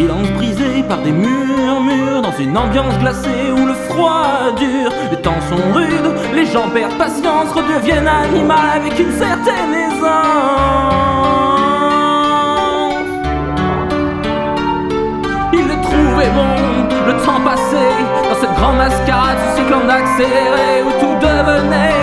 silence brisé par des murmures, dans une ambiance glacée où le froid dure. Les temps sont rudes, les gens perdent patience, redeviennent animaux avec une certaine aisance. Il le trouvait bon, le temps passé, dans cette grande mascarade, ce cycle en accéléré où tout devenait